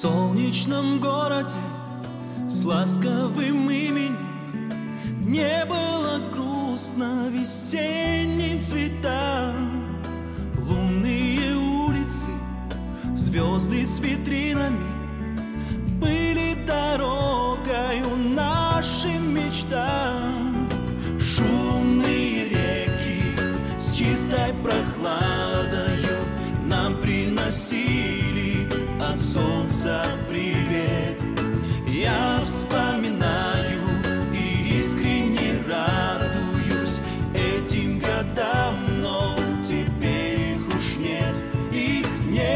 солнечном городе с ласковым именем не было грустно весенним цветам. Лунные улицы, звезды с витринами были дорогою нашим мечтам. Шумные реки с чистой прохладою нам приносили от солнца привет. Я вспоминаю и искренне радуюсь этим годам, но теперь их уж нет, их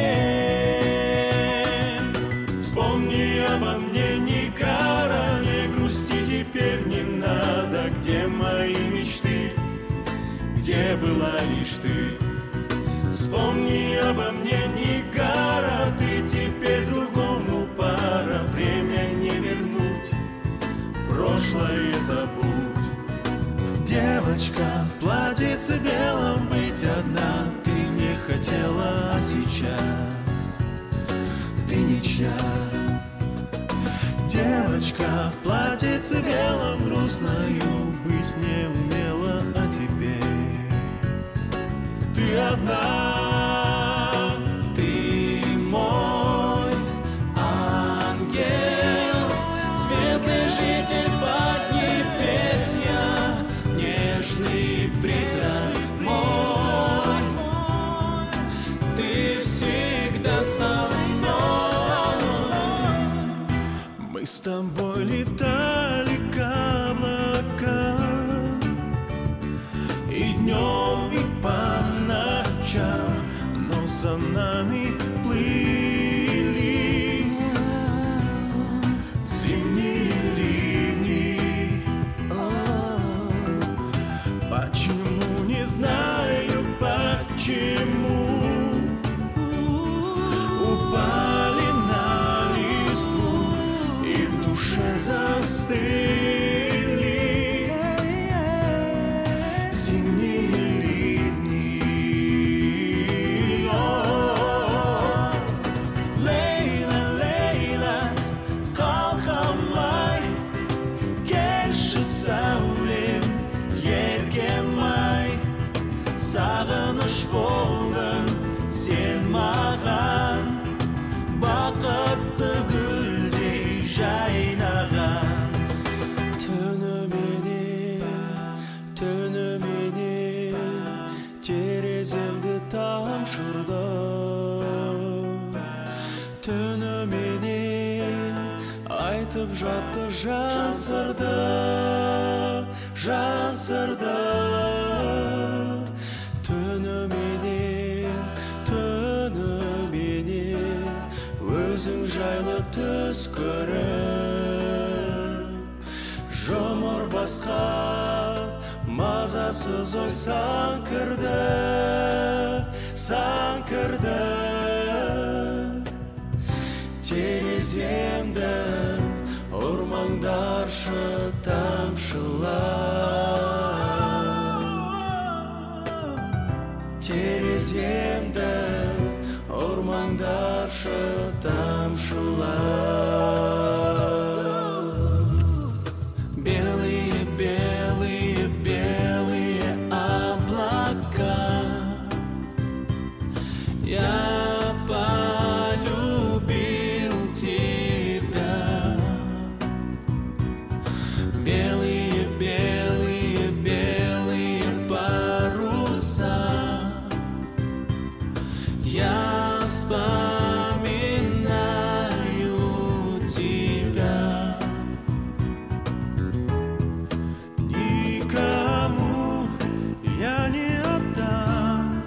нет. Вспомни обо мне, Никара, не грусти теперь не надо. Где мои мечты, где была лишь ты? Вспомни обо мне, Никара, ты теперь другому пара. Время не вернуть, прошлое забудь. Девочка в платьице белом, быть одна ты не хотела, а сейчас ты ничья. Девочка в платьице белом, грустною быть не умела, а теперь ты одна, ты мой ангел, светлый житель Поднебесья, нежный призрак мой, ты всегда со мной. Мы с тобой летали к облакам, и днем, и по ночам, но за нами плыли зимние ливни. Почему, не знаю почему, упали на листву и в душе застыли зимние ливни. Лейла, Лейла, kalkamay, gel şu savlim yergemay. Sağınış boldun sen mağan, бақытты гүлдей жайнаған. Түніменен тереземді тамшырды, түніменен айтып жатты жан сырды, жан сырды. Түніменен өзің жайлы түс көріп, жұмыр басқа мазасыз ой сан кірді, сан кірді. Тереземді ұрмаңдаршы тамшылар, тереземді ұрмаңдаршы тамшылар. Белые, белые, белые облака, я полюбил тебя. Белые, белые, белые паруса, я вспоминаю тебя. Никому я не отдам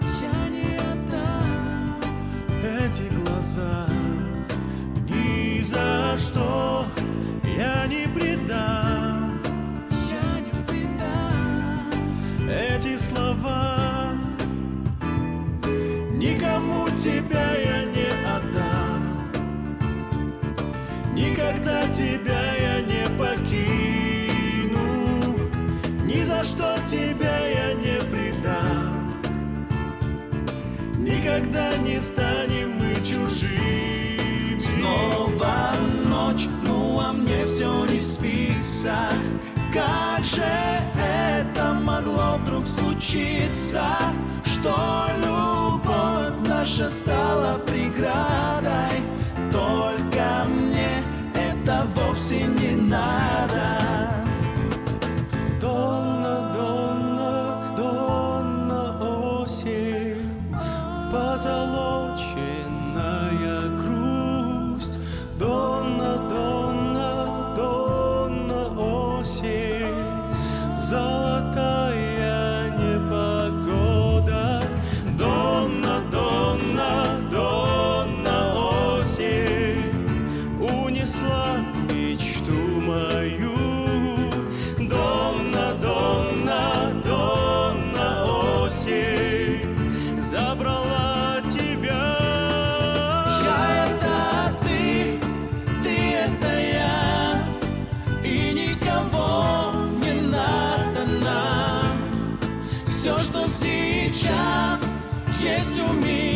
эти глаза, ни за что я не предам эти слова. Никому тебя я не отдам, никогда тебя я не покину, ни за что тебя я не предам. Никогда не станем мы чужими. снится. Как же это могло вдруг случиться, что любовь наша стала преградой? Только мне это вовсе не надо. Донна, Донна, Донна, осень, позолоченная грусть. Донна, Донна, Донна, осень, золотая непогода. Донна, Донна, Донна, осень, унесла мечту мою. Донна, Донна, Донна, осень, забрала тебя. Я это ты это я, и никого не надо нам. Все, что сейчас есть у меня.